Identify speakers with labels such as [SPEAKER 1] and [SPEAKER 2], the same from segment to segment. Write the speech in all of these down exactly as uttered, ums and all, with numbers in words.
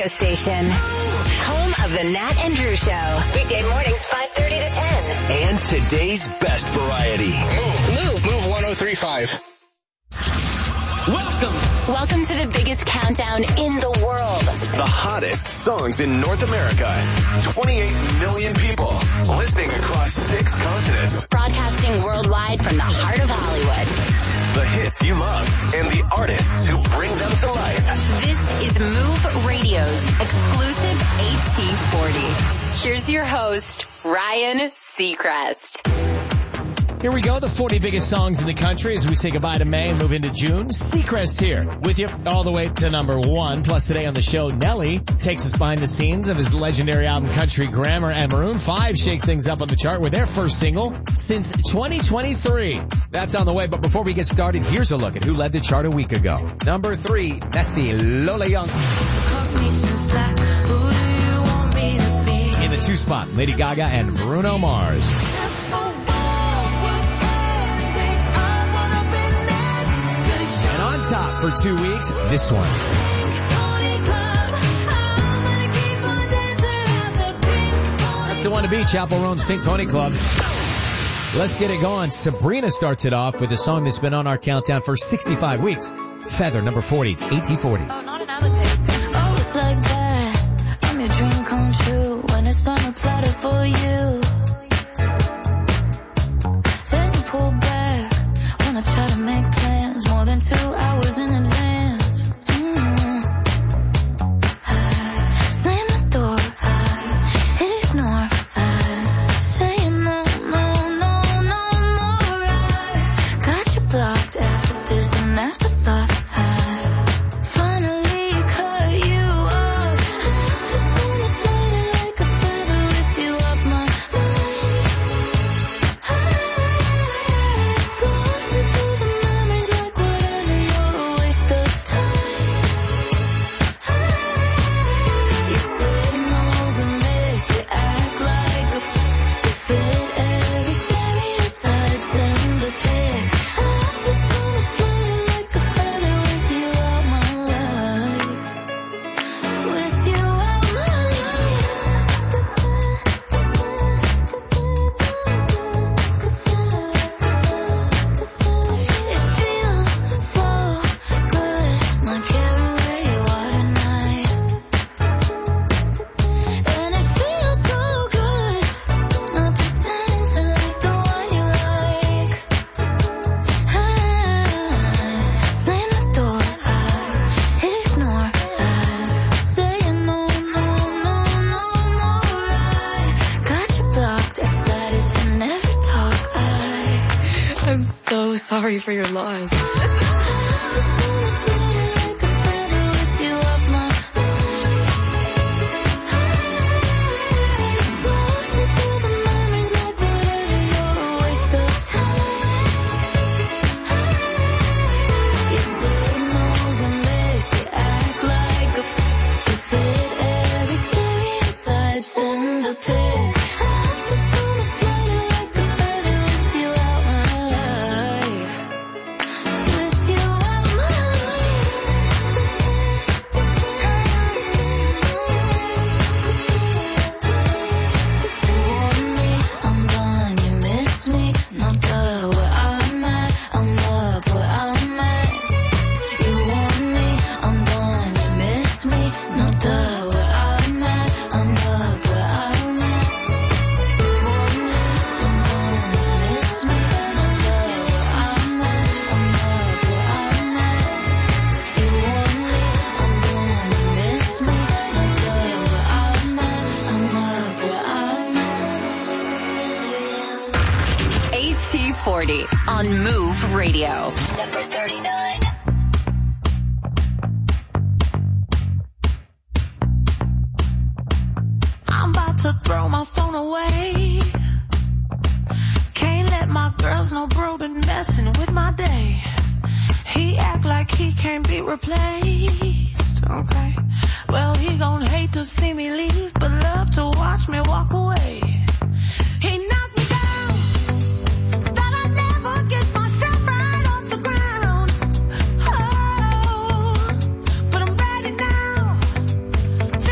[SPEAKER 1] station. Home of the Nat and Drew Show. Weekday mornings five thirty to ten.
[SPEAKER 2] And today's best variety.
[SPEAKER 3] Move, move, move one oh three point five.
[SPEAKER 2] Welcome.
[SPEAKER 1] Welcome to the biggest countdown in the world.
[SPEAKER 2] The hottest songs in North America. twenty-eight million people listening across six continents.
[SPEAKER 1] Broadcasting worldwide from the heart of Hollywood.
[SPEAKER 2] The hits you love and the artists who bring them to life.
[SPEAKER 1] This is Move Radio's exclusive A T forty. Here's your host, Ryan Seacrest.
[SPEAKER 4] Here we go, the forty biggest songs in the country as we say goodbye to May and move into June. Seacrest here with you all the way to number one. Plus today on the show, Nelly takes us behind the scenes of his legendary album Country Grammar, and Maroon five shakes things up on the chart with their first single since twenty twenty-three. That's on the way, but before we get started, here's a look at who led the chart a week ago. Number three, Nessie, Lola Young. In the two spot, Lady Gaga and Bruno Mars. On top for two weeks, this one. That's the one to beat, Chappell Roan's Pink Pony Club. Let's get it going. Sabrina starts it off with a song that's been on our countdown for sixty-five weeks. Feather, number forty, A T forty.
[SPEAKER 5] Oh, not an attitude. Oh, it's like that. I'm your dream come true when it's on a platter for you. Then you pull back when I try to make plans more than two hours in advance. Mm-hmm. I slam the door, I hit ignore, I say no, no, no, no more. I got you blocked after this and afterthought. I finally cut you off. I feel so much lighter like a feather with you off my mind. I go through the memories like whatever, you're a waste of time. You signals and miss, you act like a you fit every stereotype, send a pic. I feel so much lighter like a feather with you out my life. With you out my life. It feels so good, not caring where you are tonight. And it feels so good, not pretending to like the one you like. I slam the door, I hit ignore, I say no, no, no, no more. I got you blocked, excited to never talk. I I'm so sorry for your loss. Send a pic. I feel so much lighter like a feather with you out my life. With you out my life. You want me, I'm gone, you miss me. No duh, where I'm at, I'm up where I'm at. You want me, I'm gone, you miss me. No duh, where I'm at, I'm up where I'm at. You want me, I'm gone, you miss me. No duh, where I'm at, I'm up where I'm at. You want me, I'm gone, you miss me. No duh, where I'm at, I'm up where I'm at.
[SPEAKER 1] A T forty on Move Radio.
[SPEAKER 5] Number thirty-nine.
[SPEAKER 6] I'm about to throw my phone away. Can't let my girls know bro been messing with my day. He act like he can't be replaced. Okay, well he gon' hate to see me leave, but love to watch me walk away. He knocked me down, thought I'd never get myself right off the ground. Oh, but I'm ready now.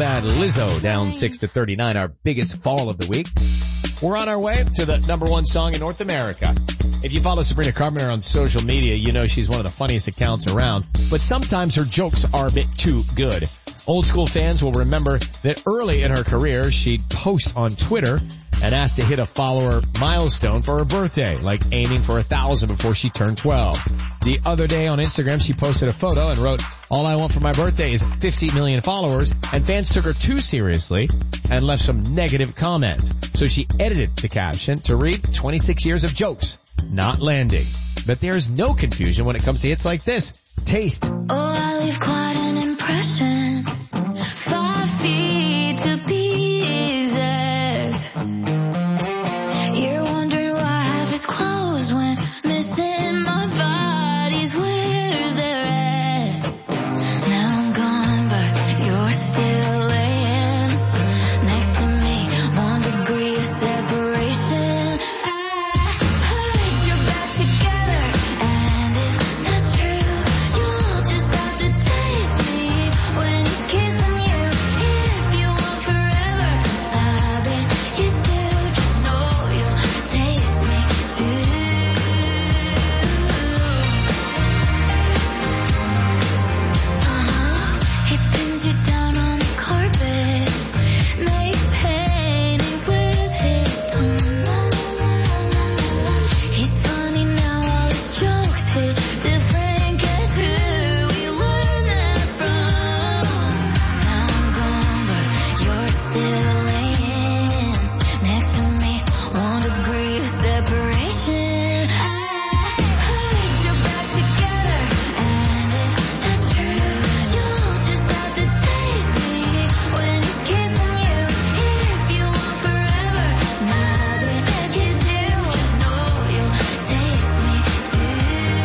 [SPEAKER 4] bad. Lizzo down six to thirty-nine, our biggest fall of the week. We're on our way to the number one song in North America. If you follow Sabrina Carpenter on social media, you know she's one of the funniest accounts around, but sometimes her jokes are a bit too good. Old school fans will remember that early in her career, she'd post on Twitter and ask to hit a follower milestone for her birthday, like aiming for a thousand before she turned twelve. The other day on Instagram, she posted a photo and wrote, "All I want for my birthday is fifty million followers," and fans took her too seriously and left some negative comments. So she edited the caption to read, twenty-six years of jokes not landing. But there's no confusion when it comes to hits like this. Taste.
[SPEAKER 5] Oh, I leave quite an impression. Five feet to be exact. You're wondering why I have his clothes when missing my body's where they're at. Now I'm gone, but you're still laying next to me. One degree of separation. I put your back together, and if that's true, you'll just have to taste me when he's kissing you. If you want forever, I bet you do. Just know you'll taste me too. Uh-huh. He pins you down on the carpet, makes paintings with his tongue. He's funny now, all his jokes hit different. Guess who we learned that from? Now I'm gone, but you're still laying next to me. One degree of separation. I put your back together, and if that's true, you'll just have to taste me when he's kissing you. If you want forever, now that you do, just know you'll taste me too.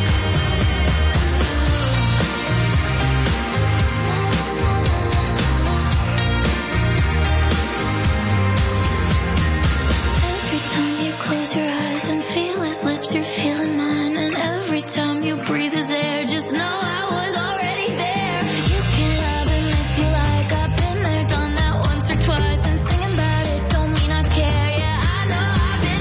[SPEAKER 5] Every time you close your eyes and feel his lips, you're feeling mine. And every time you breathe his air, just know I was already there. You can love him if you like. I've been there, done that once or twice. And singing about it don't mean I care. Yeah, I know I've been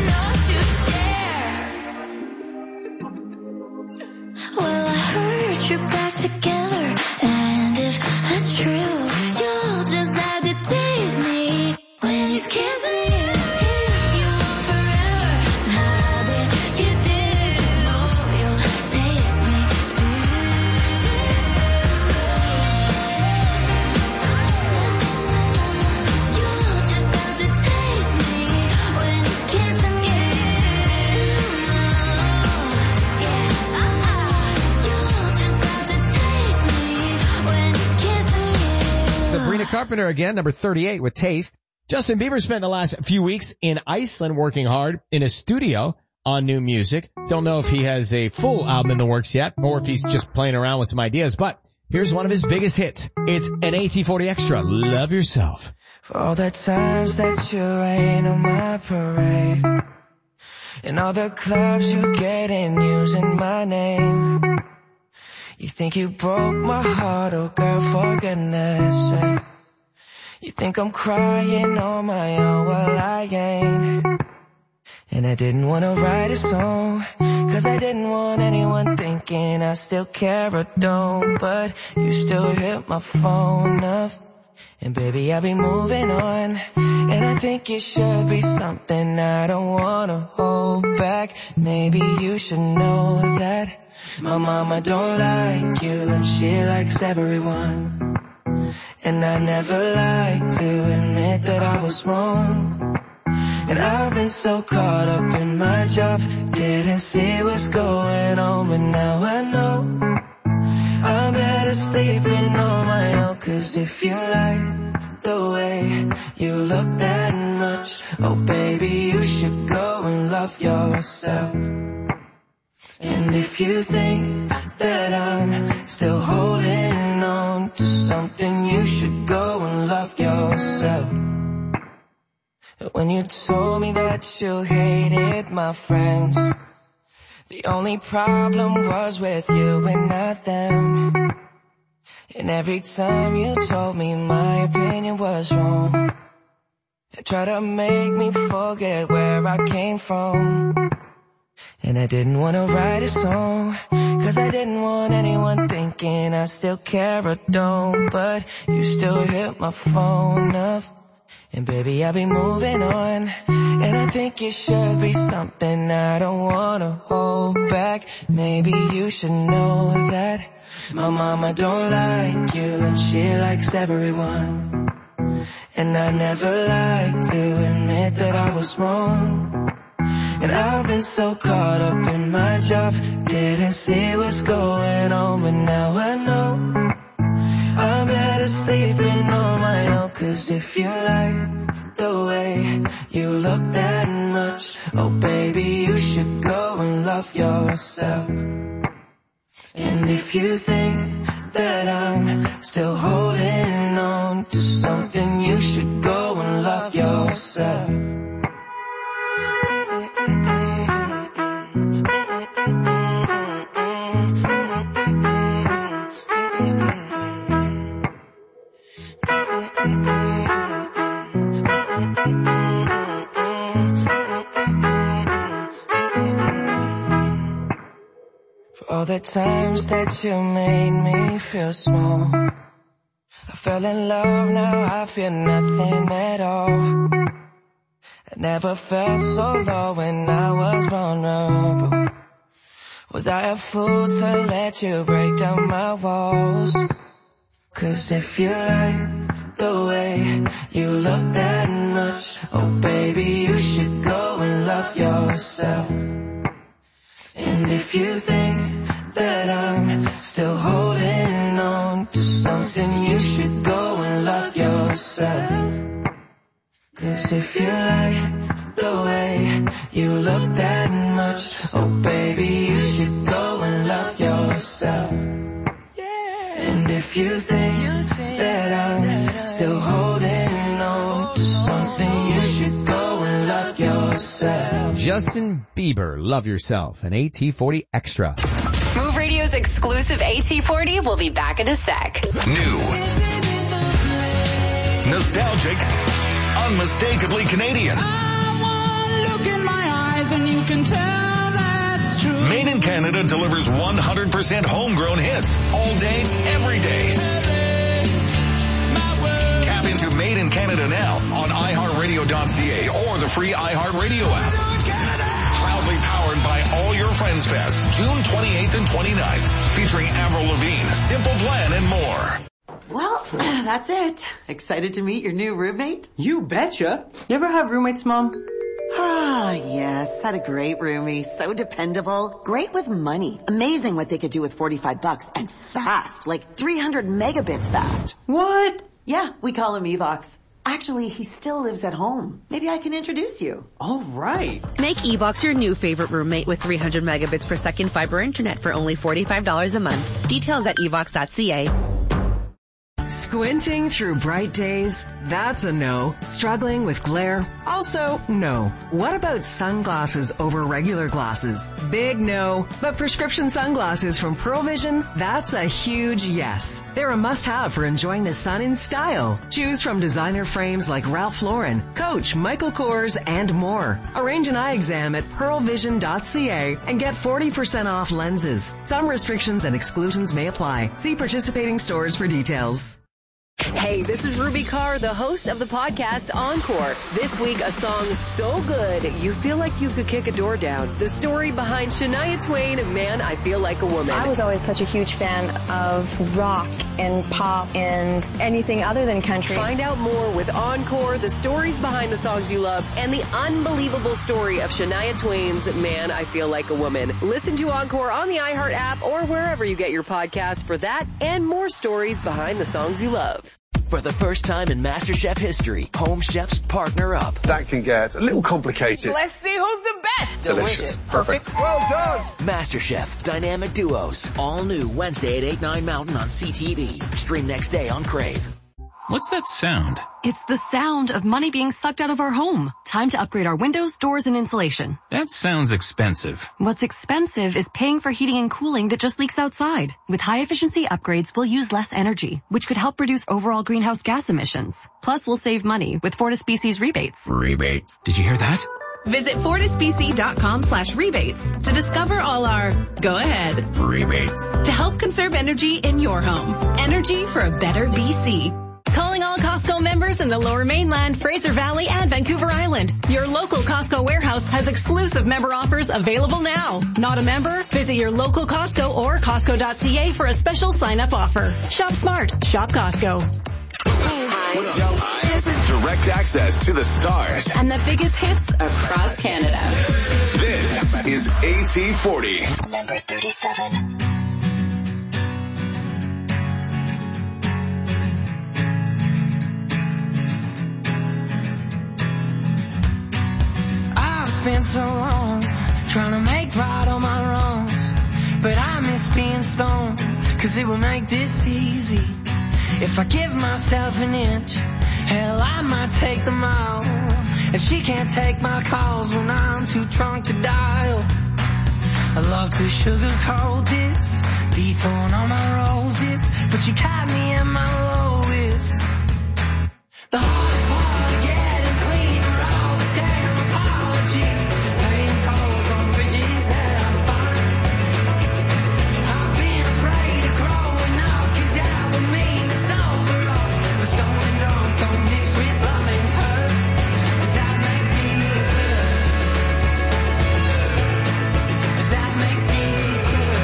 [SPEAKER 5] known to share. Well, I heard you're back together, and if that's true, you'll just have to taste me when he's kissing you. If you want forever, now that you do, know you'll taste me too. You'll just have to taste me when he's kissing you. Yeah, you'll just have to taste me when he's kissing you.
[SPEAKER 4] Sabrina Carpenter again, number thirty-eight with Taste. Justin Bieber spent the last few weeks in Iceland working hard in a studio on new music. Don't know if he has a full album in the works yet or if he's just playing around with some ideas, but here's one of his biggest hits. It's an A T forty Extra, Love Yourself.
[SPEAKER 7] For all the times that you rain on my parade, and all the clubs you get in using my name. You think you broke my heart, oh girl, for goodness sake. You think I'm crying on my own, well I ain't. And I didn't wanna write a song, cause I didn't want anyone thinking I still care or don't. But you still hit my phone up, and baby I'll be moving on. And I think it should be something I don't wanna hold back. Maybe you should know that my mama don't like you, and she likes everyone. And I never like to admit that I was wrong. And I've been so caught up in my job, didn't see what's going on, but now I know I'm better sleeping on my own. Cause if you like the way you look that much, oh baby you should go and love yourself. And if you think that I'm still holding on to something, you should go and love yourself. When you told me that you hated my friends, the only problem was with you and not them. And every time you told me my opinion was wrong, you tried to make me forget where I came from. And I didn't want to write a song, cause I didn't want anyone thinking I still care or don't. But you still hit my phone up, and baby I'll be moving on. And I think it should be something I don't want to hold back. Maybe you should know that my mama don't like you and she likes everyone. And I never like to admit that I was wrong. And I've been so caught up in my job, didn't see what's going on, but now I know I'm better sleeping on my own. Cause if you like the way you look that much, oh baby you should go and love yourself. And if you think that I'm still holding on to something, you should go and love yourself. For all the times that you made me feel small, I fell in love, now I feel nothing at all. I never felt so low when I was vulnerable. Was I a fool to let you break down my walls? Cause if you like the way you look that much, oh baby you should go and love yourself. And if you think that I'm still holding on to something, you should go and love yourself. Cause if you like the way you look that much, oh baby you should go and love yourself. And if you think that I'm still holding on to something, you should go and love yourself.
[SPEAKER 4] Justin Bieber, Love Yourself, an A T forty Extra.
[SPEAKER 1] Move Radio's exclusive A T forty will be back in a sec.
[SPEAKER 2] New. Nostalgic. Unmistakably Canadian.
[SPEAKER 6] I want look in my eyes and you can tell that's true.
[SPEAKER 2] Made in Canada delivers one hundred percent homegrown hits all day, every day. Tap into Made in Canada now on i heart radio dot c a or the free iHeartRadio app. Proudly powered by All Your Friends Fest, June twenty-eighth and twenty-ninth, featuring Avril Lavigne, Simple Plan, and more.
[SPEAKER 8] Well, that's it. Excited to meet your new roommate?
[SPEAKER 9] You betcha. You ever have roommates, Mom?
[SPEAKER 8] Ah, yes. Had a great roomie. So dependable. Great with money. Amazing what they could do with forty-five bucks. And fast. Like three hundred megabits fast.
[SPEAKER 9] What?
[SPEAKER 8] Yeah, we call him Evox. Actually, he still lives at home. Maybe I can introduce you.
[SPEAKER 9] All right.
[SPEAKER 10] Make Evox your new favorite roommate with three hundred megabits per second fiber internet for only forty-five dollars a month. Details at evox dot c a.
[SPEAKER 11] Squinting through bright days? That's a no. Struggling with glare? Also, no. What about sunglasses over regular glasses? Big no. But prescription sunglasses from Pearl Vision? That's a huge yes. They're a must-have for enjoying the sun in style. Choose from designer frames like Ralph Lauren, Coach, Michael Kors, and more. Arrange an eye exam at pearl vision dot c a and get forty percent off lenses. Some restrictions and exclusions may apply. See participating stores for details.
[SPEAKER 12] Hey, this is Ruby Carr, the host of the podcast Encore. This week, a song so good, you feel like you could kick a door down. The story behind Shania Twain, Man, I Feel Like a Woman.
[SPEAKER 13] I was always such a huge fan of rock and pop and anything other than country.
[SPEAKER 12] Find out more with Encore, the stories behind the songs you love, and the unbelievable story of Shania Twain's Man, I Feel Like a Woman. Listen to Encore on the iHeart app or wherever you get your podcasts for that and more stories behind the songs you love.
[SPEAKER 14] For the first time in MasterChef history, home chefs partner up.
[SPEAKER 15] That can get a little complicated.
[SPEAKER 16] Let's see who's the best.
[SPEAKER 15] Delicious. Delicious. Perfect. Well done.
[SPEAKER 14] MasterChef, Dynamic Duos. All new Wednesday at eight, nine Mountain on C T V. Stream next day on Crave.
[SPEAKER 16] What's that sound?
[SPEAKER 17] It's the sound of money being sucked out of our home. Time to upgrade our windows, doors, and insulation.
[SPEAKER 16] That sounds expensive.
[SPEAKER 17] What's expensive is paying for heating and cooling that just leaks outside. With high-efficiency upgrades, we'll use less energy, which could help reduce overall greenhouse gas emissions. Plus, we'll save money with Fortispecies rebates.
[SPEAKER 16] Rebates. Did you hear that?
[SPEAKER 18] Visit fortisbc.com slash rebates to discover all our go ahead
[SPEAKER 16] rebates
[SPEAKER 18] to help conserve energy in your home. Energy for a better B C.
[SPEAKER 19] Calling all Costco members in the Lower Mainland, Fraser Valley, and Vancouver Island. Your local Costco warehouse has exclusive member offers available now. Not a member? Visit your local Costco or Costco dot C A for a special sign-up offer. Shop smart. Shop Costco.
[SPEAKER 2] Direct access to the stars
[SPEAKER 1] and the biggest hits across Canada.
[SPEAKER 2] This is A T forty.
[SPEAKER 5] Number thirty-seven.
[SPEAKER 7] I've spent so long trying to make right on my wrongs, but I miss being stoned, cause it would make this easy. If I give myself an inch, hell, I might take them all. And she can't take my calls when I'm too drunk to dial. I love to sugarcoat this, dethorn all my roses, but you caught me at my lowest. The hardest part of getting clean are all the damn apologies, paying tolls on bridges that I burned. I've been afraid of growing up, cause that would mean it's over all. But stone and drunk don't mix with love and hurt. Does that make me good? Does that make me good?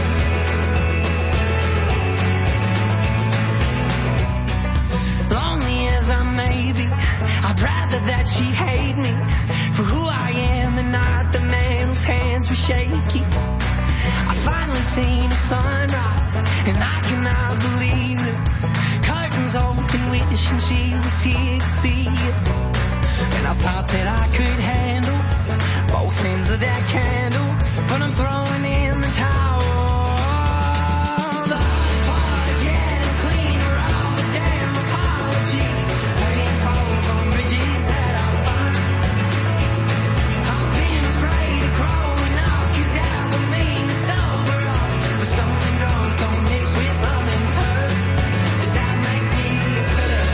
[SPEAKER 7] Lonely as I may be, I'd rather that she hate me for who I am and not the man whose hands were shaky. I finally seen a sunrise and I cannot believe it. Curtains open, wishing she was here to see it. And I thought that I could handle both ends of that candle, but I'm throwing in the towel. The hard part of getting clean are all the damn apologies, paying tolls on bridges that I burned. I've been afraid of growing up, cause that would mean it's over all. But stone and drunk don't mix with love and hurt. Does that make me good?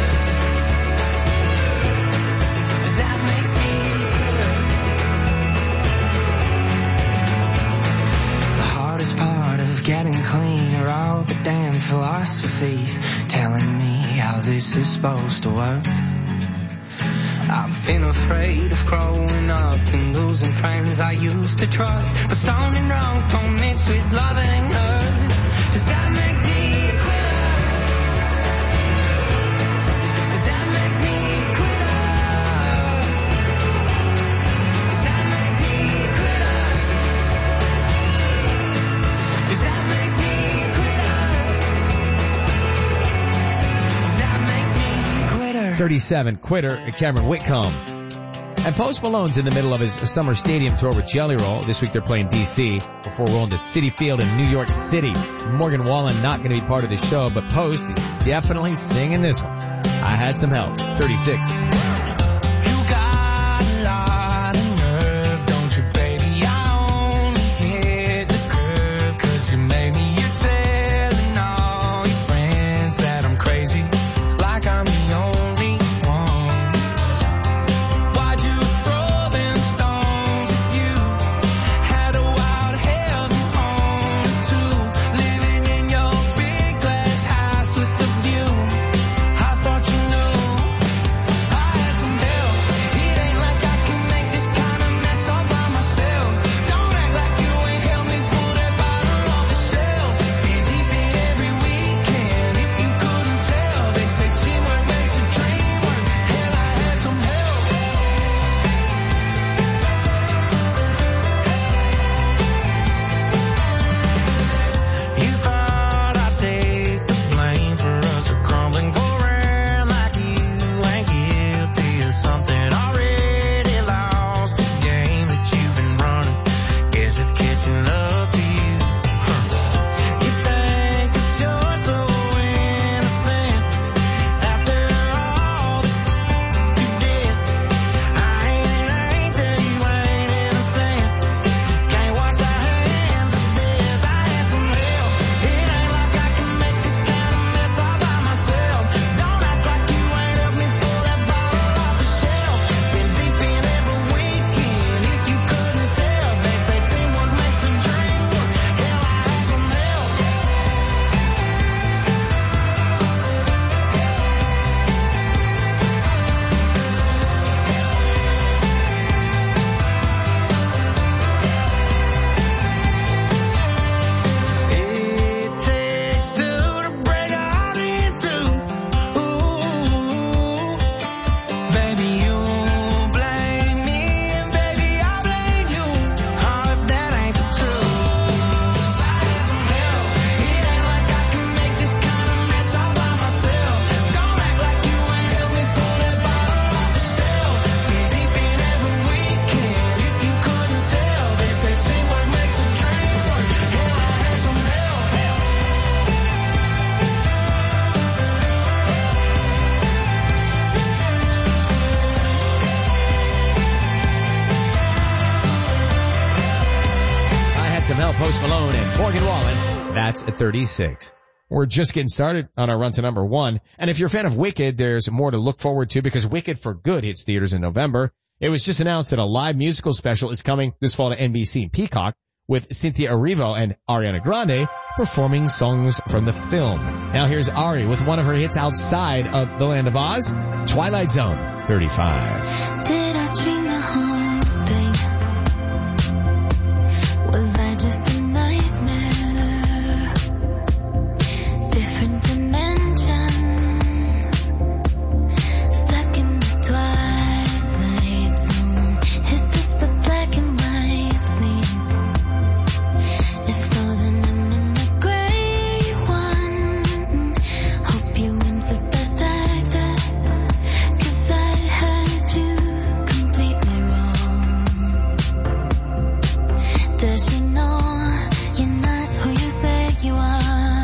[SPEAKER 7] Does that make me good? The hardest part of getting clean are all the damn philosophies telling me how this is supposed to work. I've been afraid of growing up and losing friends I used to trust, but stone and drunk don't mix with love and hurt. Does that make me a quitter? Does that make me a quitter? Does that make me a quitter? Does that make me a quitter? Does that make me a quitter?
[SPEAKER 4] thirty-seven, Quitter, Cameron Whitcomb. And Post Malone's in the middle of his summer stadium tour with Jelly Roll. This week they're playing D C before rolling to Citi Field in New York City. Morgan Wallen not going to be part of the show, but Post is definitely singing this one. I Had Some Help. thirty-six.
[SPEAKER 7] I thought you knew I had
[SPEAKER 4] M L, Post Malone, and Morgan Wallen. That's at thirty-six. We're just getting started on our run to number one. And if you're a fan of Wicked, there's more to look forward to because Wicked for Good hits theaters in November. It was just announced that a live musical special is coming this fall to N B C and Peacock with Cynthia Erivo and Ariana Grande performing songs from the film. Now here's Ari with one of her hits outside of the Land of Oz, Twilight Zone, thirty-five.
[SPEAKER 5] Did I dream the whole thing? Was I just a nightmare? Different dimensions, stuck in the twilight zone. Is this a black and white scene? If so, then I'm in the gray one. Hope you win for best actor, 'cause I had you completely wrong. Does she know you're not who you say you are?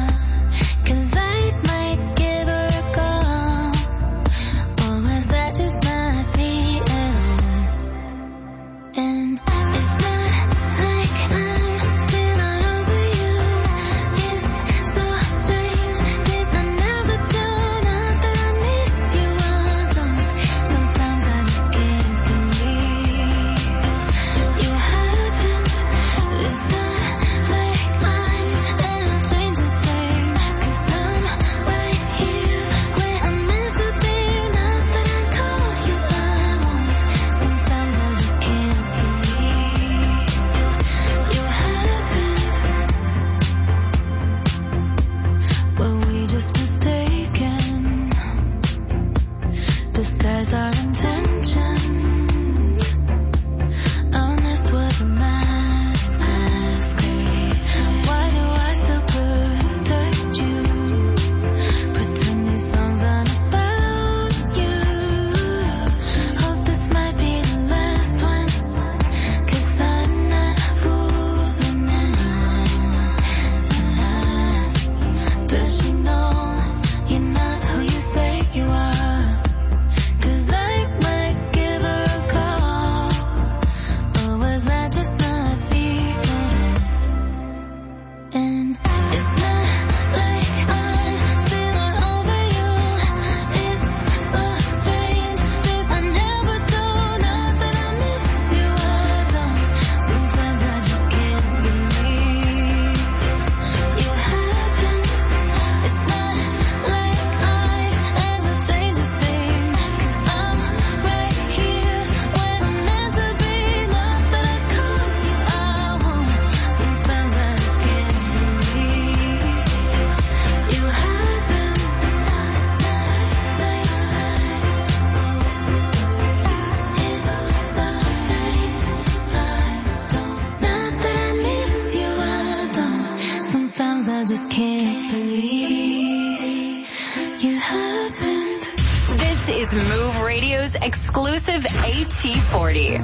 [SPEAKER 1] Exclusive A T forty.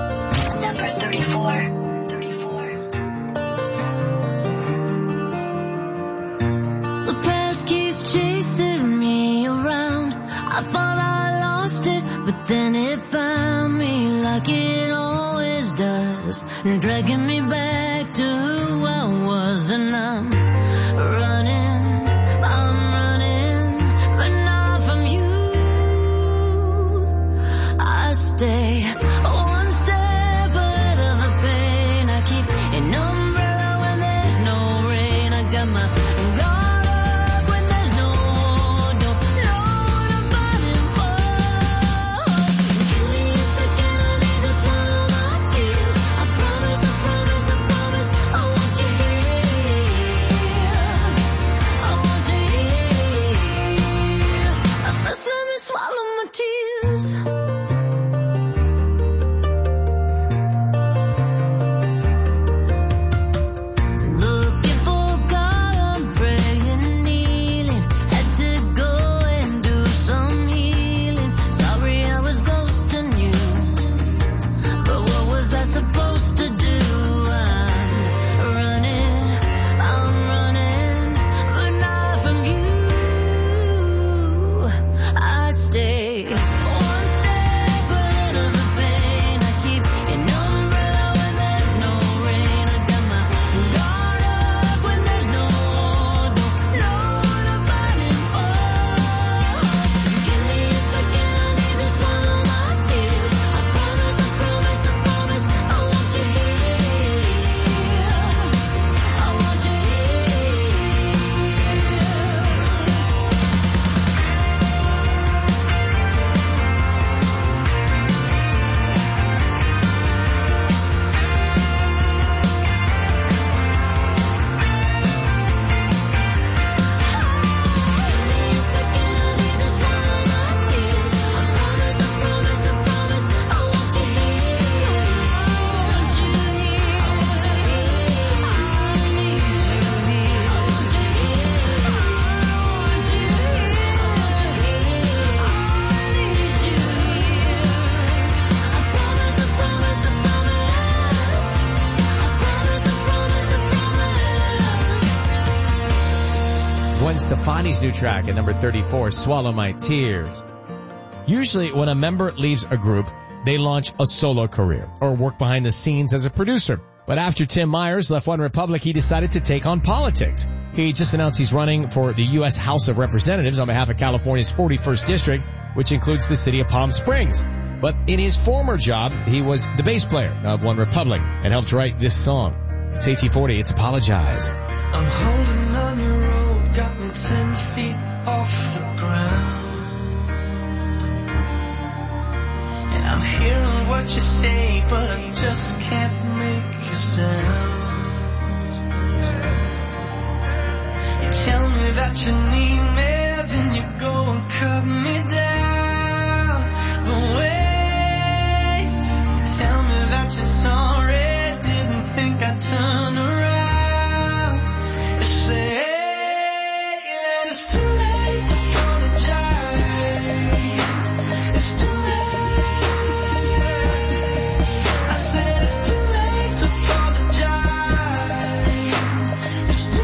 [SPEAKER 5] Number thirty-four. The past keeps chasing me around. I thought I lost it, but then it found me like it always does, dragging me back to who I was. And I'm running, I'm running, but not from you. I stay one step ahead of the pain. I keep an umbrella when there's no rain. I got my guard up when there's no don't know what I'm fighting for. Give me a second, I need to swallow my tears. I promise, I promise, I promise I won't you here.
[SPEAKER 4] Stefani's new track at number thirty-four, Swallow My Tears. Usually when a member leaves a group, they launch a solo career or work behind the scenes as a producer. But after Tim Myers left OneRepublic, he decided to take on politics. He just announced he's running for the U S House of Representatives on behalf of California's forty-first District, which includes the city of Palm Springs. But in his former job, he was the bass player of OneRepublic and helped write this song. It's A T forty, it's Apologize.
[SPEAKER 7] I'm holding on your rope, got me ten feet off the ground. And I'm hearing what you say, but I just can't make a sound. You tell me that you need me, then you go and cut me down. But wait, tell me that you're sorry, didn't think I'd turn around. You say that it's too late to apologize. It's too late. I said it's too late to apologize. It's too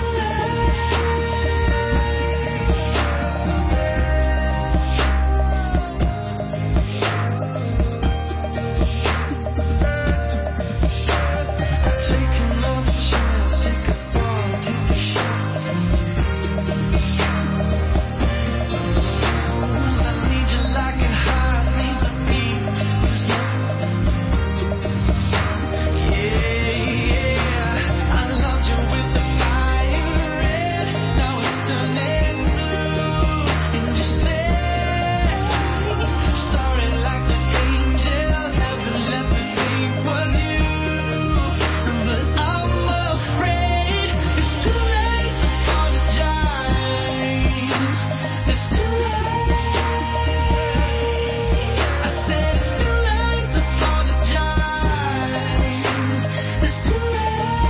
[SPEAKER 7] take another chance, take a fall, take a shot. I need you like a heart needs a beat. Yeah, yeah. I loved you with the fire red, now it's turning blue. And you say sorry like the angel, heaven let me think was you. But I'm afraid it's too late to apologize. It's too late. I said it's too late to apologize. It's too late.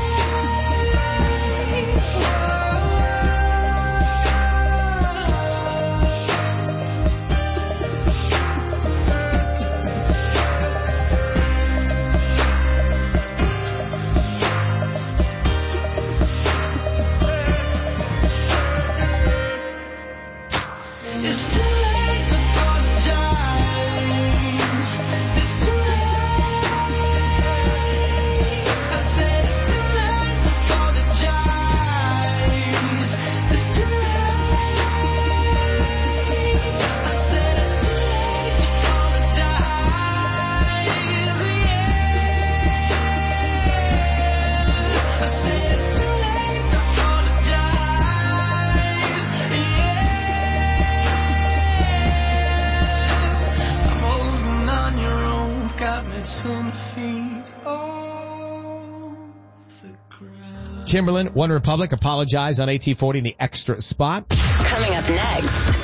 [SPEAKER 7] It's too late to apologize. It's too late. I said it's too late to apologize. It's too late. I said it's too late to apologize. Yeah. I said it's too late to apologize. Yeah. I'm holding on your own, got me ten feet off the ground.
[SPEAKER 4] Timberland, OneRepublic, Apologize on A T forty in the extra spot.
[SPEAKER 1] Coming up next.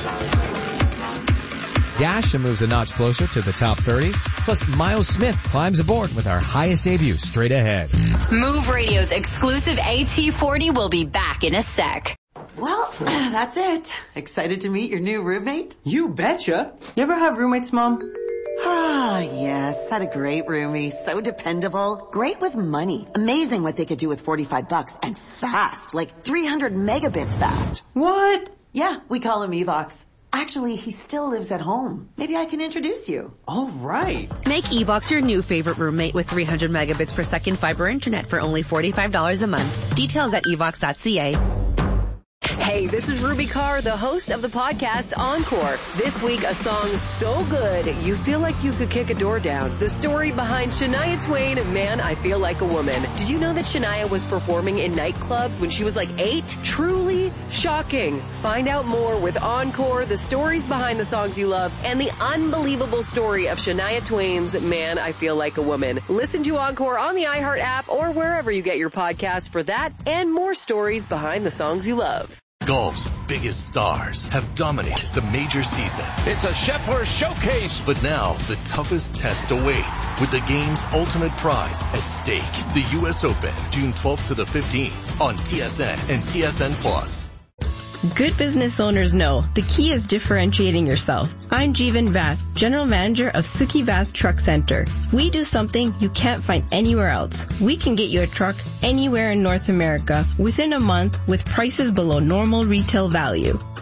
[SPEAKER 4] Dasha moves a notch closer to the top thirty. Plus, Miles Smith climbs aboard with our highest debut straight ahead.
[SPEAKER 1] Move Radio's exclusive A T forty will be back in a sec.
[SPEAKER 8] Well, that's it. Excited to meet your new roommate?
[SPEAKER 9] You betcha. You ever have roommates, Mom?
[SPEAKER 8] Ah, yes. Had a great roomie. So dependable. Great with money. Amazing what they could do with forty-five bucks. And fast. Like three hundred megabits fast.
[SPEAKER 9] What?
[SPEAKER 8] Yeah, we call him Evox. Actually, he still lives at home. Maybe I can introduce you.
[SPEAKER 9] All right.
[SPEAKER 10] Make Evox your new favorite roommate with three hundred megabits per second fiber internet for only forty-five dollars a month. Details at evox dot c a.
[SPEAKER 12] Hey, this is Ruby Carr, the host of the podcast Encore. This week, a song so good, you feel like you could kick a door down. The story behind Shania Twain, Man, I Feel Like a Woman. Did you know that Shania was performing in nightclubs when she was like eight? Truly shocking. Find out more with Encore, the stories behind the songs you love, and the unbelievable story of Shania Twain's Man, I Feel Like a Woman. Listen to Encore on the iHeart app or wherever you get your podcasts for that and more stories behind the songs you love.
[SPEAKER 20] Golf's biggest stars have dominated the major season.
[SPEAKER 15] It's a Scheffler showcase.
[SPEAKER 20] But now the toughest test awaits with the game's ultimate prize at stake. The U S Open, June twelfth to the fifteenth on T S N and T S N Plus.
[SPEAKER 21] Good business owners know the key is differentiating yourself. I'm Jeevan Vath, General Manager of Suki Vath Truck Center. We do something you can't find anywhere else. We can get you a truck anywhere in North America within a month with prices below normal retail value.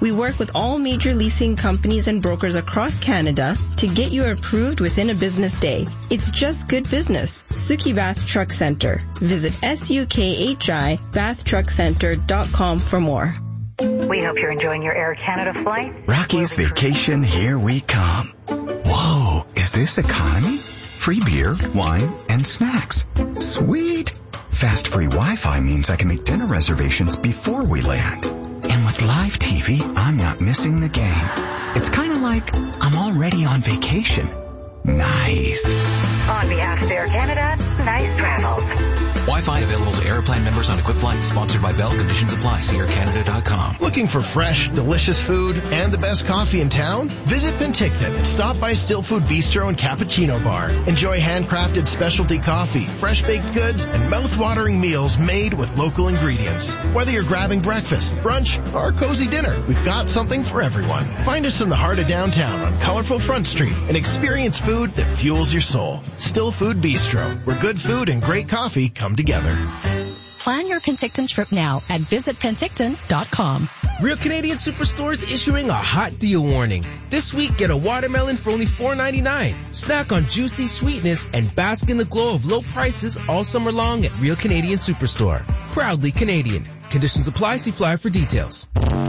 [SPEAKER 21] We work with all major leasing companies and brokers across Canada to get you approved within a business day. It's just good business. Suki Bath Truck Center. Visit S U K H I bath truck center dot com for more.
[SPEAKER 3] We hope you're enjoying your Air Canada flight.
[SPEAKER 22] Rocky's Vacation, here we come. Whoa, is this economy? Free beer, wine, and snacks. Sweet. Fast free Wi-Fi means I can make dinner reservations before we land. And with live T V, I'm not missing the game. It's kind of like I'm already on vacation. Nice.
[SPEAKER 3] On behalf of Air Canada, nice travels.
[SPEAKER 16] Wi-Fi available to Airplane members on equipped flights. Sponsored by Bell. Conditions apply. See air canada dot com.
[SPEAKER 15] Looking for fresh, delicious food and the best coffee in town? Visit Penticton and stop by Still Food Bistro and Cappuccino Bar. Enjoy handcrafted specialty coffee, fresh baked goods, and mouth-watering meals made with local ingredients. Whether you're grabbing breakfast, brunch, or a cozy dinner, we've got something for everyone. Find us in the heart of downtown on colorful Front Street and experience food that fuels your soul. Still Food Bistro, where good food and great coffee come together.
[SPEAKER 23] Plan your Penticton trip now at visit penticton dot com.
[SPEAKER 24] Real Canadian Superstore is issuing a hot deal warning. This week, get a watermelon for only four ninety-nine. Snack on juicy sweetness and bask in the glow of low prices all summer long at Real Canadian Superstore. Proudly Canadian. Conditions apply. See flyer for details.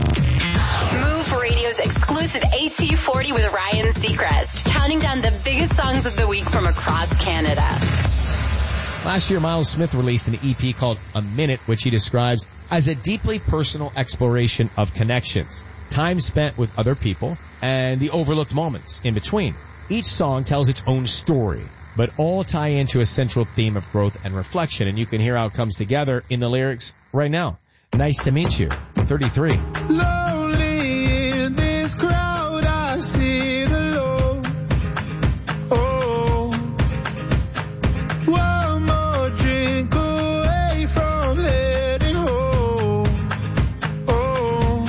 [SPEAKER 1] Move Radio's exclusive A T forty with Ryan Seacrest, counting down the biggest songs of the week from across Canada.
[SPEAKER 4] Last year, Miles Smith released an E P called A Minute, which he describes as a deeply personal exploration of connections, time spent with other people, and the overlooked moments in between. Each song tells its own story, but all tie into a central theme of growth and reflection, and you can hear how it comes together in the lyrics right now. Nice to meet you, thirty-three.
[SPEAKER 25] Lonely in this crowd, I sit alone. Oh, one more drink away from heading home. Oh,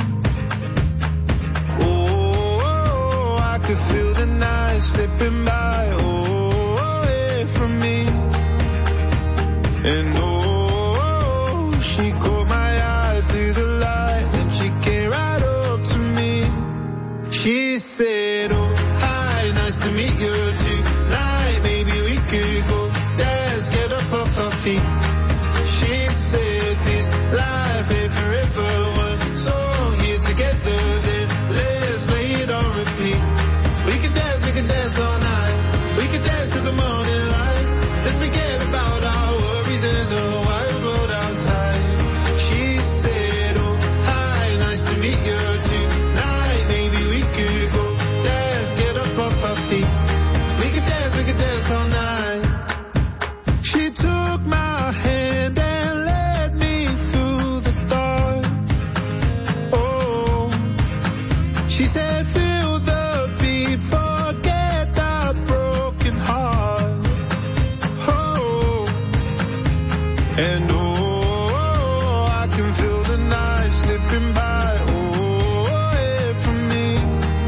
[SPEAKER 25] oh, I could feel the night slipping by, oh, away from me. And oh, she caught my eye through the light, and she came right up to me. She said, oh, hi, nice to meet you tonight. Maybe we could go dance, get up off our feet. She said, this life ain't forever. One song here together, then let's play it on repeat. We could dance, we could dance all night. We could dance to the morning light. Let's forget about our worries and the wild world outside. She said, oh, hi, nice to meet you tonight. Maybe we could go dance, get up off our feet. We could dance, we could dance all night. She took my hand and led me through the dark. Oh, she said, feel the beat, forget the broken heart. Oh, and oh, I can feel the night slipping by, oh, away from me.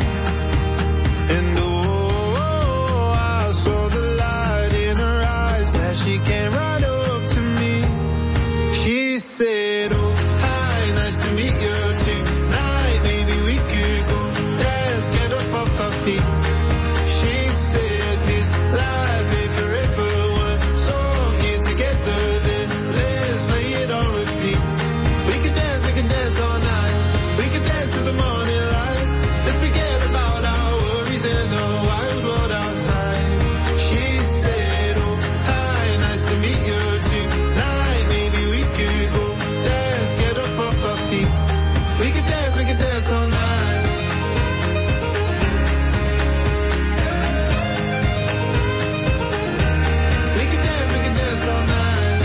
[SPEAKER 25] And oh, I saw the light in her eyes, but she came right up to me. She said, oh, hi, nice to meet you tonight. Maybe we could go dance, get up off our feet. She said, this life ain't forever. One song here together, then let's play it on repeat. We can dance, we can dance all night. We can dance to the morning light. Let's forget about our worries and the wild world outside. She said, oh, hi, nice to meet you tonight. Maybe we could go dance, get up off our feet. We can dance, we can dance all night. We can dance, we can dance all night.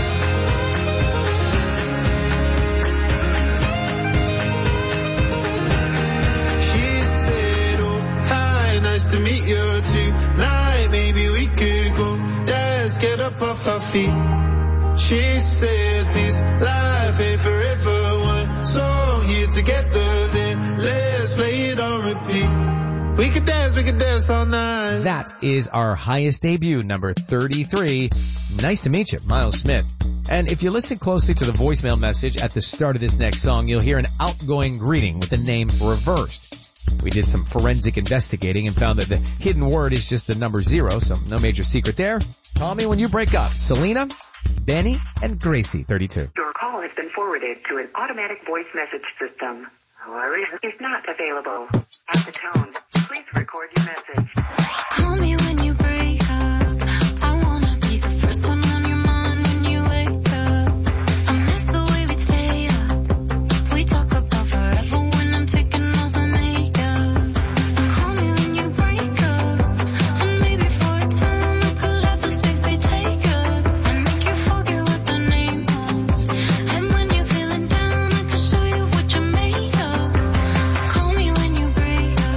[SPEAKER 25] She said, oh, hi, nice to meet you tonight. Maybe we could go dance, get up off our feet. She said, this life ain't forever. One song here together, then let's play it on repeat. We could dance, we could dance all night.
[SPEAKER 4] That is our highest debut, number thirty-three. Nice to meet you, Miles Smith. And if you listen closely to the voicemail message at the start of this next song, you'll hear an outgoing greeting with the name reversed. We did some forensic investigating and found that the hidden word is just the number zero, so no major secret there. Call me when you break up. Selena, Benny, and Gracie, thirty-two.
[SPEAKER 3] Your call has been forwarded to an automatic voice message system. However, is not available. At the tone, please record your message.
[SPEAKER 5] Call me when you break up. I wanna be the first one on your mind when you wake up. I miss the way we stay up. We talk about forever when I'm taking off my makeup. Call me when you break up. And maybe for a time I could have the space they take up. And make you forget what the name was. And when you're feeling down, I can show you what you're made of. Call me when you break up.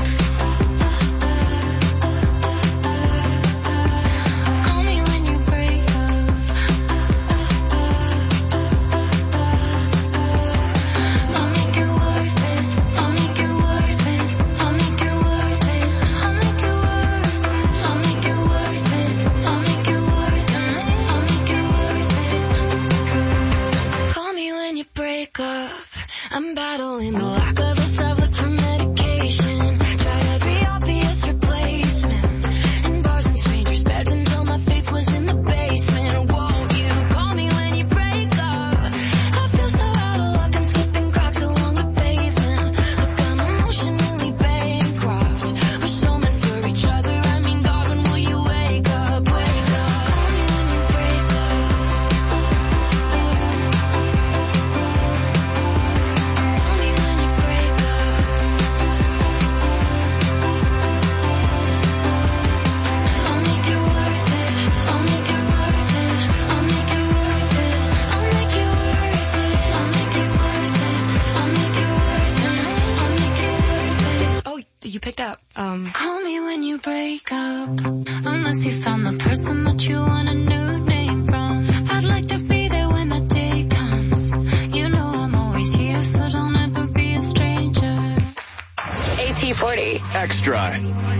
[SPEAKER 5] Call me when you break up. I'll make it worth it. I'll make it worth it. I'll make it worth it. I'll make it worth it. I'll make it worth it. I'll make it worth it. I'll make it worth it. Call me when you break up. I'm battling the lack of a sublet for medication. Tried every obvious replacement. In bars and strangers' beds until my faith was in the basement. Won't you call me when you break up? I feel so out of luck, I'm skipping cracks along the pavement. Look, I'm emotionally bankrupt. We're so meant for each other, I mean, God, when will you wake up? Wake up. Call me when you break up. Call me when you break up. I'll make it worth it. I'll make it worth it. I'll make it worth it. I'll make it worth it. I'll make it worth it. I'll make it worth it. I'll make it worth it. Oh, you picked up. Um. Call me when you break up. Unless you found the person that you want a new name from. I'd like to be there when the day comes. You know I'm always here, so don't ever be a stranger.
[SPEAKER 1] A T forty.
[SPEAKER 20] Extra.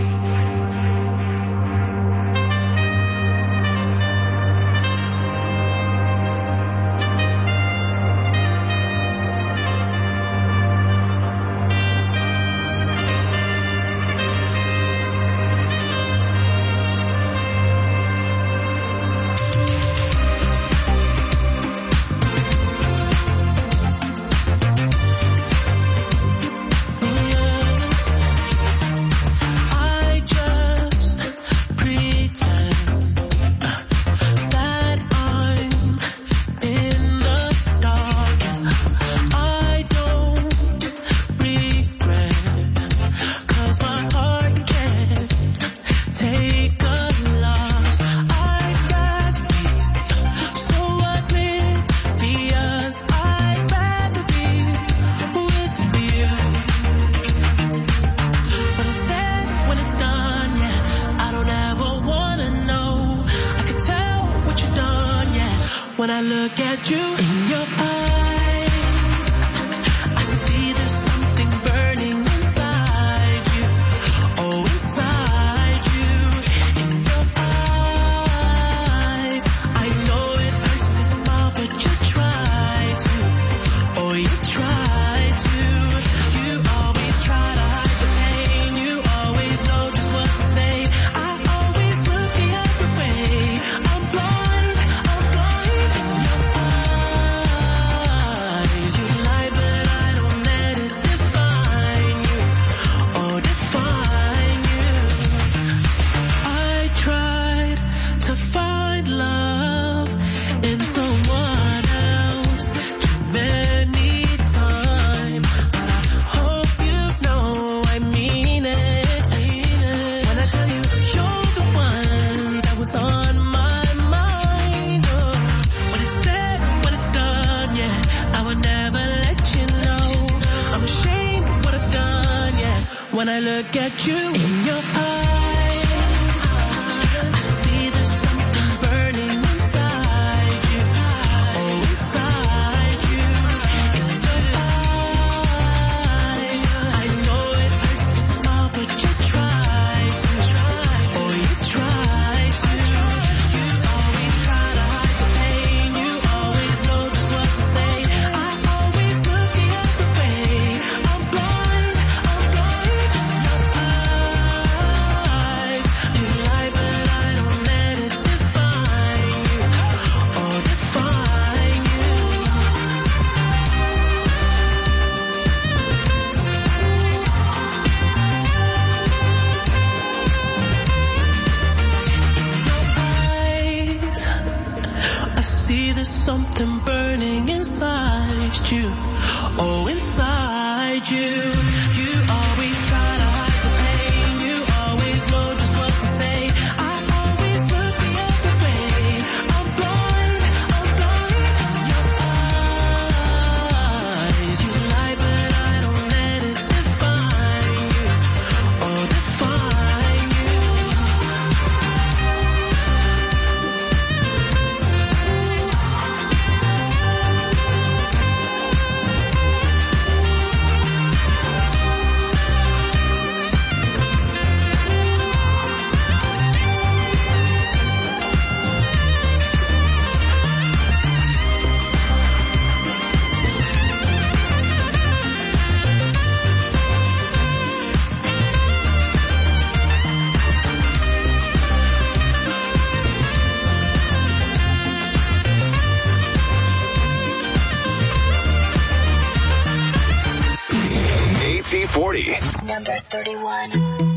[SPEAKER 25] I just pretend that I'm in the dark. I don't regret, 'cause my heart can't take a loss. I'd rather be so oblivious. I'd rather be with you. When it's said, when it's done, yeah, I don't ever wanna know. I can tell what you've done, yeah, when I look at you in your eyes. I see there's something burning inside you. Oh, inside you, in your eyes. I know it hurts to smile, but you try to. Oh, you try to. You always try to hide the pain. You always know just what to say. I always look the other way. I'm blind, I'm blind in your eyes. You lie, but I don't let it define you. Oh, define you. I tried to find love in someone else too many times, but I hope you know I mean it. When I tell you you're the one that was on my mind. Oh, when it's said, when it's done, yeah, I would never let you know. I'm ashamed of what I've done, yeah, when I look at you in your eyes. I see there's something burning inside you. Oh, inside you, in your eyes. I know it hurts to smile, but you
[SPEAKER 6] there's something burning inside you. Oh, inside you. You always try to hide the pain. You always know just what to say. I always look the other way. I'm blind, I'm blind. Your eyes, you lie, but I don't let it define you. Oh, define you.
[SPEAKER 2] A T forty.
[SPEAKER 5] Number thirty-one.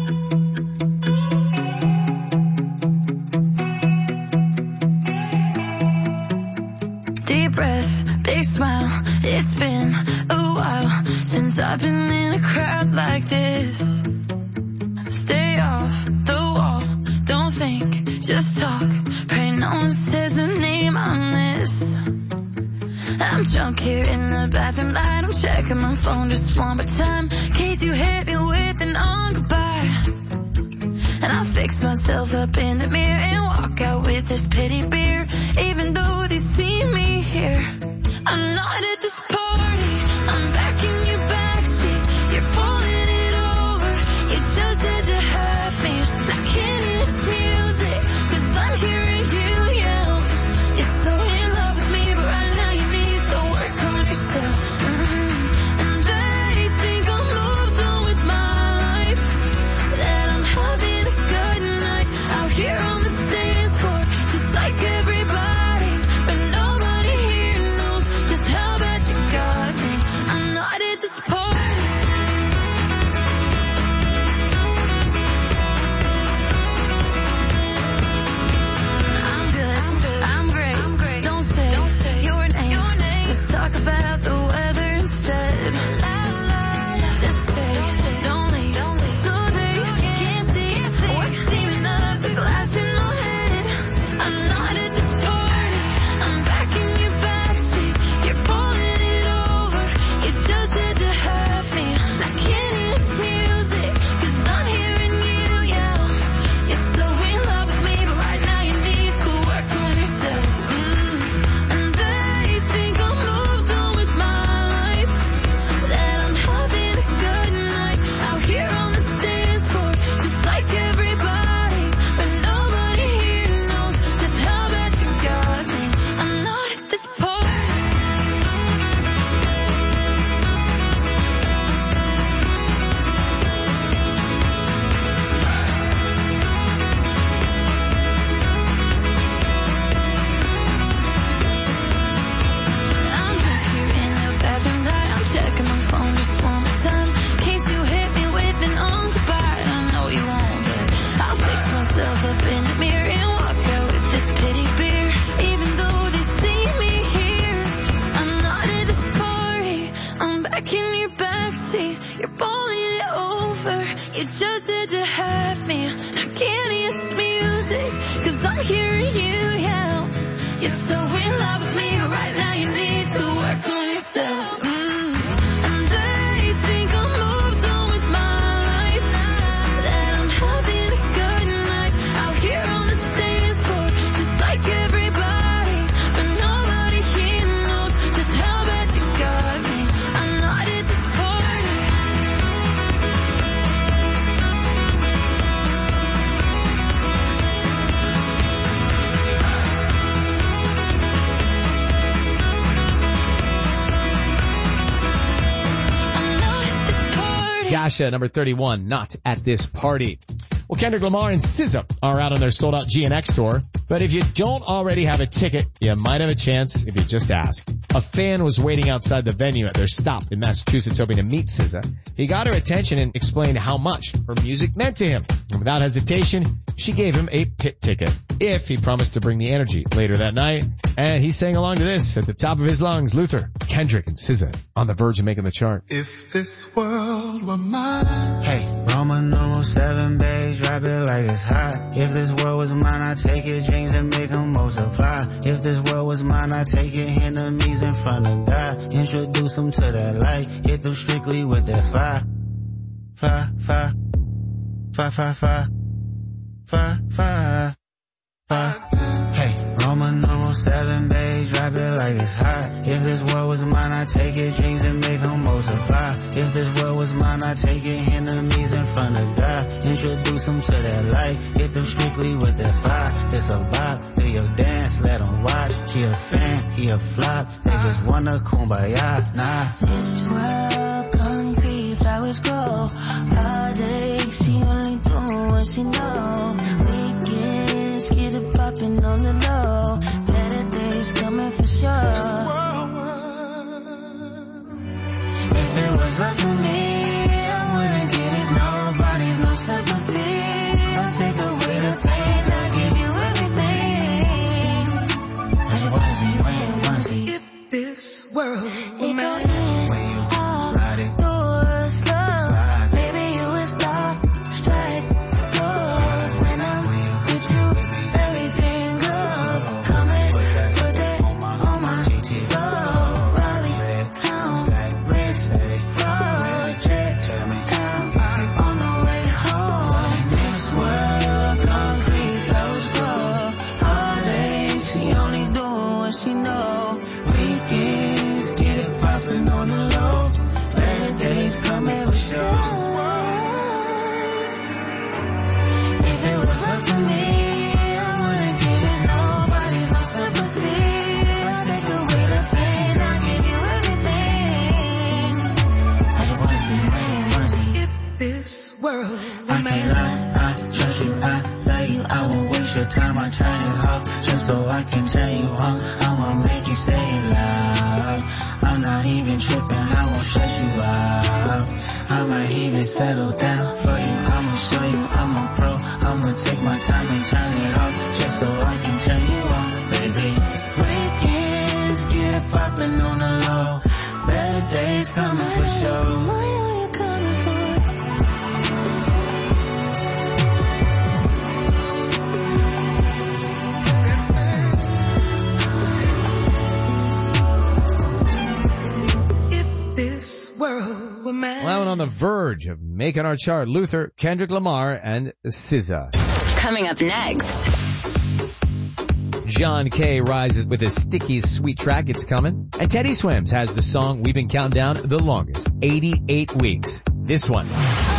[SPEAKER 11] Deep breath, big smile. It's been a while since I've been in a crowd like this. Stay off the wall, don't think, just talk. Pray no one says a name I miss. I'm drunk here in the bathroom light. I'm checking my phone just one more time, in case you hit me with an on goodbye. And I fix myself up in the mirror and walk out with this pity beer. Even though they see me here, I'm not at this party. I'm back in your backseat. You're pulling it over. You just had to have me. I can't hear this music, cause I'm hearing you yell. You're so in love with me, but right now you need to work on yourself. Mm-hmm. And they think I'm moved on with my life, that I'm having a good night out here on the dance floor, just like everybody. But nobody here knows just how bad you got me. I'm not at this party. I'm good, I'm good, I'm great, I'm great. Don't say, don't say your name. Your name. Let's talk about the weather instead. Just stay, don't leave, don't leave. So they can't see, we're steaming up the glass in my head. I'm not at this party. I'm back in your backseat. You're pulling it over. You just had to have me. I can't hear this music, cause I'm hearing you yell. You're so in love with me, but right now you need to work on yourself. Mm. And they think I'm moved on with my life, that I'm having a good night out here on the dance floor, just like everybody. But nobody here knows just how bad you got me. I'm not at this party. I'm back here in the bathroom light. I'm checking my phone just one more time, in case you hit me with an on goodbye. I know you won't, but I'll fix myself up in the mirror and walk out with this pity beer. Even though they see me here, I'm not at this party. I'm back in your backseat. You're pulling it over. You just had to have me. I can't hear this music, cause I'm hearing you yell. You're so in love with me, but right now you need to work on yourself. Mm. And they think I'm moved on with my life, that I'm having a good night out here on the dance floor, just like everybody. But nobody here knows just how bad you got me. I'm not at this party.
[SPEAKER 4] Gasha, number thirty-one, Not at This Party. Well, Kendrick Lamar and S Z A are out on their sold-out G N X tour, but if you don't already have a ticket, you might have a chance if you just ask. A fan was waiting outside the venue at their stop in Massachusetts hoping to meet S Z A. He got her attention and explained how much her music meant to him. And without hesitation, she gave him a pit ticket if he promised to bring the energy. Later that night, And he's saying along to this at the top of his lungs. Luther, Kendrick, and S Z A on the verge of making the chart.
[SPEAKER 25] If this world were mine.
[SPEAKER 13] Hey, Roman numeral seven, babe, drop it like it's hot. If this world was mine, I'd take your dreams and make them multiply. If this world was mine, I'd take your enemies in front of God. Introduce them to that light, hit them strictly with that fire. Fire, fire, fire, fire, fire, fire, fire, fire. Hey, Roman numeral seven, babe, drop it like it's hot. If this world was mine, I'd take your dreams and make them multiply. If this world was mine, I'd take your enemies in front of God. Introduce them to that light, hit them strictly with that fire. It's a vibe, do your dance, let them watch. She a fan, he a flop, they just wanna kumbaya, nah.
[SPEAKER 11] This world, concrete, flowers grow. All day, she only do what she know. Weekends, get it poppin' on the low. Better days coming for sure. If it was up to me, I wouldn't give it nobody, no sympathy. I'll take away the pain, I'll give you everything. I just wanna see, wanna, wanna see.
[SPEAKER 6] If this world were
[SPEAKER 11] It
[SPEAKER 6] mine.
[SPEAKER 11] got in all doors slow. Maybe you was lost, strike doors. When I'm with you, everything goes. Come and put that on my soul. Bobby, count, wrist, project, count on the way home. This world, concrete, flowers grow. All day, she only doing what she know. Weekends, get it poppin' on the low. Better days coming for sure. If it was up to me, I wouldn't give it nobody, no sympathy. I'll take away the pain, I'll give you everything. I just wanna see, wanna, wanna see.
[SPEAKER 6] If this world were
[SPEAKER 13] I can't lie, I trust you, I love you, I won't waste your time, I turn it off, just so I can turn you on, I'ma make you say it loud, I'm not even tripping, I won't stress you out, I might even settle down for you, I'ma show you I'm a pro, I'ma take my time and turn it off, just so I can turn you on, baby. Weekends, get it poppin' on the low, better days coming for sure.
[SPEAKER 11] What are you coming for?
[SPEAKER 6] this world were mine.
[SPEAKER 4] Well, and on the verge of making our chart, Luther, Kendrick Lamar, and S Z A.
[SPEAKER 1] Coming up next.
[SPEAKER 4] John Kay rises with a sticky, sweet track. It's coming. And Teddy Swims has the song we've been counting down the longest, eighty-eight weeks. This one.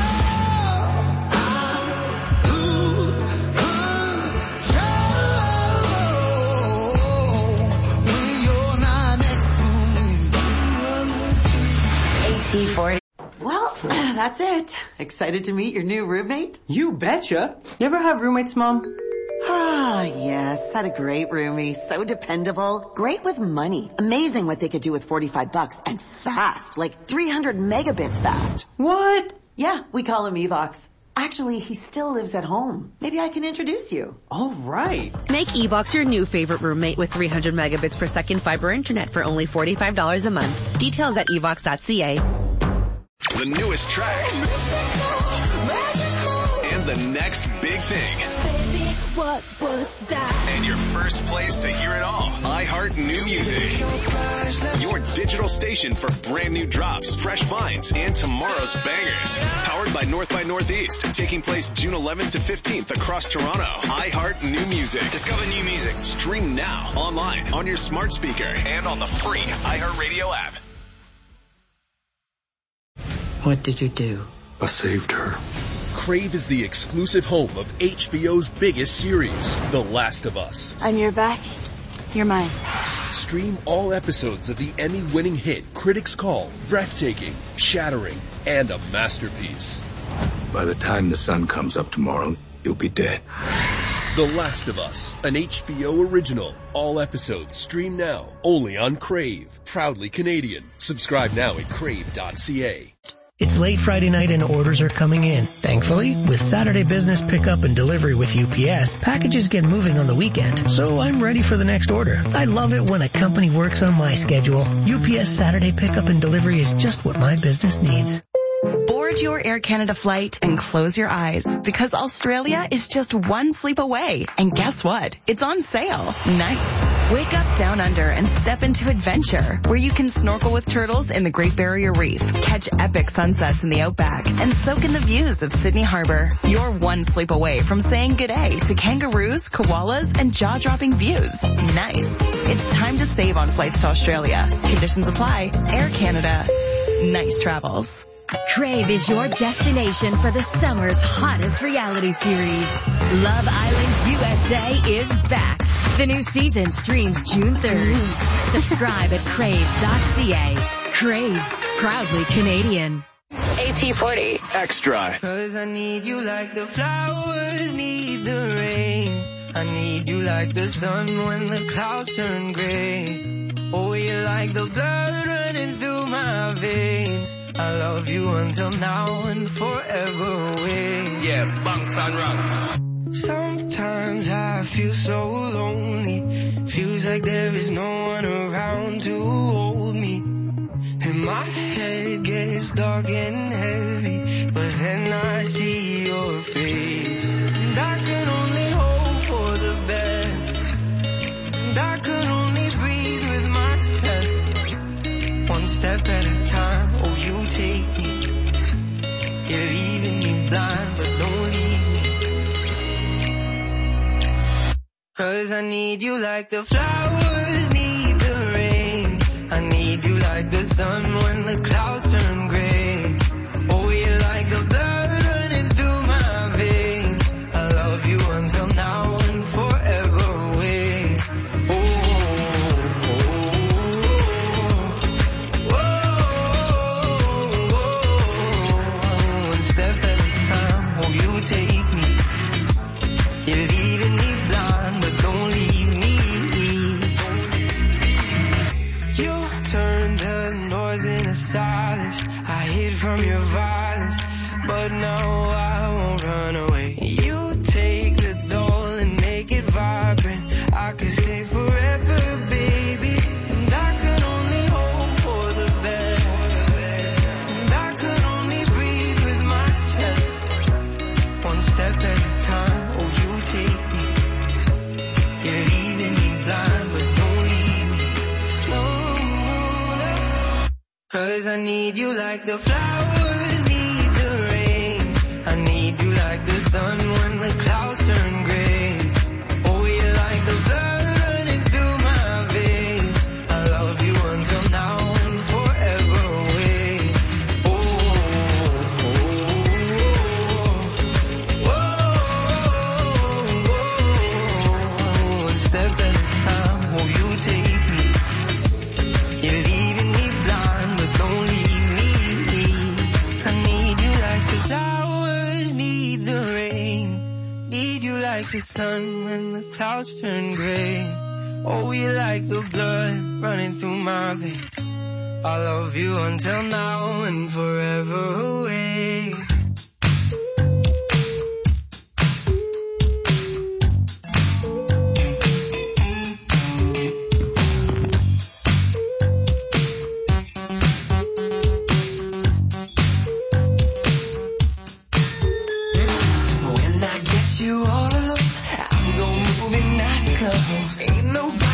[SPEAKER 1] A T forty.
[SPEAKER 8] Well, that's it. Excited to meet your new roommate?
[SPEAKER 9] You betcha. You ever have roommates, Mom?
[SPEAKER 8] Ah, yes. Had a great roomie. So dependable. Great with money. Amazing what they could do with forty-five bucks. And fast. Like three hundred megabits fast.
[SPEAKER 9] What?
[SPEAKER 8] Yeah, we call him Evox. Actually, he still lives at home. Maybe I can introduce you.
[SPEAKER 9] All right.
[SPEAKER 10] Make Evox your new favorite roommate with three hundred megabits per second fiber internet for only forty-five dollars a month. Details at evox dot c a.
[SPEAKER 2] The newest tracks. And the next big thing.
[SPEAKER 11] Baby, what was that?
[SPEAKER 2] And your first place to hear it all. iHeart New Music. Your digital station for brand new drops, fresh finds, and tomorrow's bangers. Powered by North by Northeast. Taking place June eleventh to fifteenth across Toronto. iHeart New Music. Discover new music. Stream now, online, on your smart speaker, and on the free iHeartRadio app.
[SPEAKER 9] What did you do?
[SPEAKER 14] I saved her.
[SPEAKER 17] Crave is the exclusive home of H B O's biggest series, The Last of Us.
[SPEAKER 18] I'm your back. You're mine.
[SPEAKER 17] Stream all episodes of the Emmy-winning hit critics call breathtaking, shattering, and a masterpiece.
[SPEAKER 14] By the time the sun comes up tomorrow, you'll be dead.
[SPEAKER 17] The Last of Us, an H B O original. All episodes stream now, only on Crave. Proudly Canadian. Subscribe now at crave dot c a.
[SPEAKER 7] It's late Friday night and orders are coming in. Thankfully, with Saturday business pickup and delivery with U P S, packages get moving on the weekend, so I'm ready for the next order. I love it when a company works on my schedule. U P S Saturday pickup and delivery is just what my business needs.
[SPEAKER 12] Board your Air Canada flight and close your eyes because Australia is just one sleep away. And guess what? It's on sale. Nice. Wake up down under and step into adventure where you can snorkel with turtles in the Great Barrier Reef, catch epic sunsets in the Outback, and soak in the views of Sydney Harbor. You're one sleep away from saying good day to kangaroos, koalas, and jaw-dropping views. Nice. It's time to save on flights to Australia. Conditions apply. Air Canada. Nice travels.
[SPEAKER 19] Crave is your destination for the summer's hottest reality series. Love Island U S A is back. The new season streams June third. Subscribe at crave dot c a. Crave, proudly Canadian.
[SPEAKER 1] A T forty.
[SPEAKER 6] Extra. Cause I need you like the flowers need the rain. I need you like the sun when the clouds turn gray. Oh, you're like the blood running through my veins. I love you until now and forever away.
[SPEAKER 21] Yeah, bunks and rocks.
[SPEAKER 6] Sometimes I feel so lonely. Feels like there is no one around to hold me. And my head gets dark and heavy, but then I see your face. And I can only hope for the best. And I can only breathe with my chest. One step at a time, oh you take me. You're leaving me blind, but don't leave me. Cause I need you like the flowers need the rain. I need you like the sun when the clouds turn gray. Oh, you're like the blood running through my veins. I love you until now and forever away. Oh, oh, oh, oh, oh. One step at a time, oh, you take me. You're leaving me blind, but don't leave me. You turned the noise into silence. I hid from your violence, but now I won't run away. You take the doll and make it vibrant. I could stay forever, baby. And I could only hope for the best. And I could only breathe with my chest. One step at a time, oh you take me. You're leaving me blind, but don't leave me. No, no, no. Cause I need you like the flowers need the rain. I need you like the sun when the clouds turn gray. Oh, you're like the blood running through my veins. I love you until now and forever away. Oh, oh, oh, oh, oh. One step at a time, oh, you take me. You're leaving me blind, but don't leave me. I need you like the flowers need the rain. Need you like the sun when the clouds turn gray. Oh, you like the blood running through my veins. I love you until now and forever away. When I get you all alone, I'm gonna move in nice clothes. Ain't no